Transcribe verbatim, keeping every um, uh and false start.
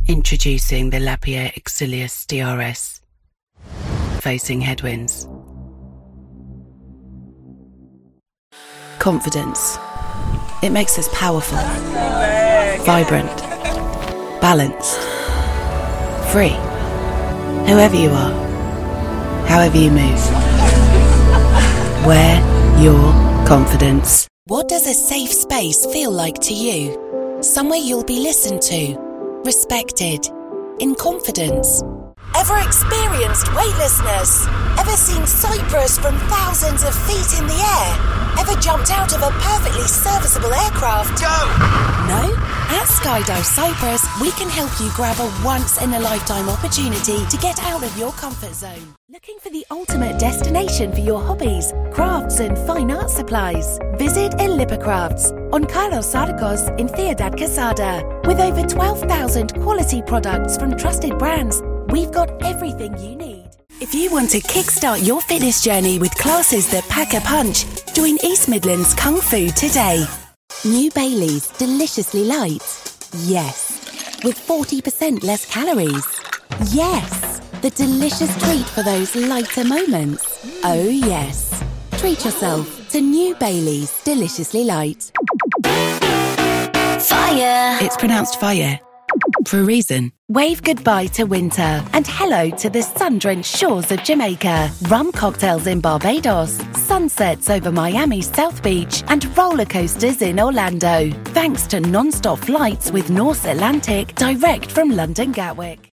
Introducing the Lapierre Exilius D R S. Facing headwinds. Confidence. It makes us powerful, vibrant, balanced, free. Whoever you are, however you move. Wear your confidence. What does a safe space feel like to you? Somewhere you'll be listened to, respected, in confidence. Ever experienced weightlessness? Ever seen Cyprus from thousands of feet in the air? Ever jumped out of a perfectly serviceable aircraft? Go! No? At Skydive Cyprus, we can help you grab a once-in-a-lifetime opportunity to get out of your comfort zone. Looking for the ultimate destination for your hobbies, crafts and fine art supplies? Visit Elipa Crafts on Carlos Sarcos in Ciudad Quesada. With over twelve thousand quality products from trusted brands, we've got everything you need. If you want to kickstart your fitness journey with classes that pack a punch, join East Midlands Kung Fu today. New Bailey's Deliciously Light. Yes. With forty percent less calories. Yes. The delicious treat for those lighter moments. Oh yes. Treat yourself to New Bailey's Deliciously Light. Fire! It's pronounced fire for a reason. Wave goodbye to winter and hello to the sun-drenched shores of Jamaica. Rum cocktails in Barbados, sunsets over Miami's South Beach and roller coasters in Orlando. Thanks to non-stop flights with North Atlantic direct from London Gatwick.